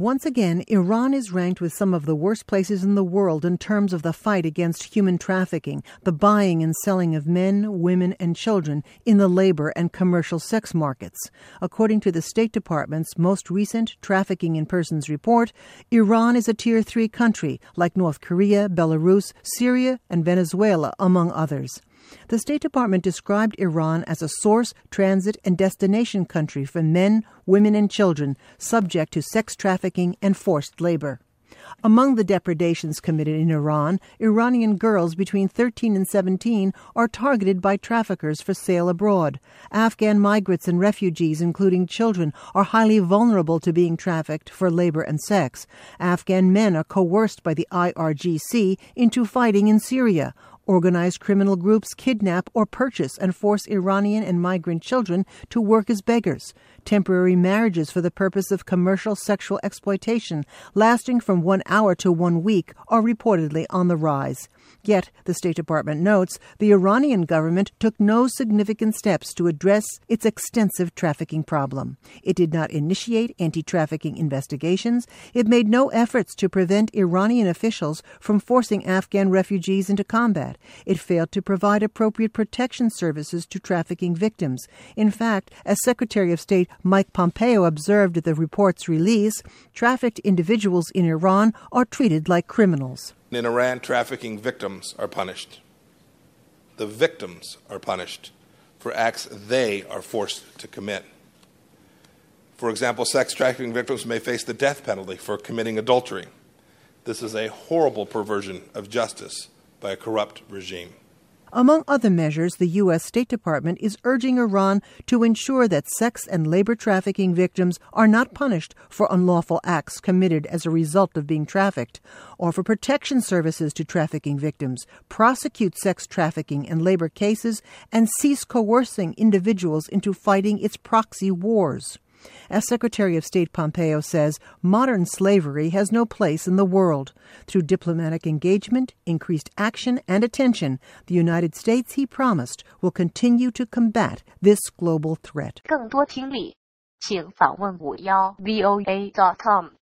Once again, Iran is ranked with some of the worst places in the world in terms of the fight against human trafficking, the buying and selling of men, women, and children in the labor and commercial sex markets. According to the State Department's most recent Trafficking in Persons report, Iran is a Tier 3 country, like North Korea, Belarus, Syria, and Venezuela, among others. The State Department described Iran as a source, transit, and destination country for men, women, and children subject to sex trafficking and forced labor. Among the depredations committed in Iran, Iranian girls between 13 and 17 are targeted by traffickers for sale abroad. Afghan migrants and refugees, including children, are highly vulnerable to being trafficked for labor and sex. Afghan men are coerced by the IRGC into fighting in Syria. Organized criminal groups kidnap or purchase and force Iranian and migrant children to work as beggars. Temporary marriages for the purpose of commercial sexual exploitation, lasting from 1 hour to 1 week, are reportedly on the rise. Yet, the State Department notes, the Iranian government took no significant steps to address its extensive trafficking problem. It did not initiate anti-trafficking investigations. It made no efforts to prevent Iranian officials from forcing Afghan refugees into combat. It failed to provide appropriate protection services to trafficking victims. In fact, as Secretary of State Mike Pompeo observed at the report's release, trafficked individuals in Iran are treated like criminals. In Iran, trafficking victims are punished. The victims are punished for acts they are forced to commit. For example, sex trafficking victims may face the death penalty for committing adultery. This is a horrible perversion of justice by a corrupt regime. Among other measures, the U.S. State Department is urging Iran to ensure that sex and labor trafficking victims are not punished for unlawful acts committed as a result of being trafficked, offer protection services to trafficking victims, prosecute sex trafficking and labor cases, and cease coercing individuals into fighting its proxy wars. As Secretary of State Pompeo says, modern slavery has no place in the world. Through diplomatic engagement, increased action, and attention, the United States, he promised, will continue to combat this global threat. 更多听力，请访问51voa.com。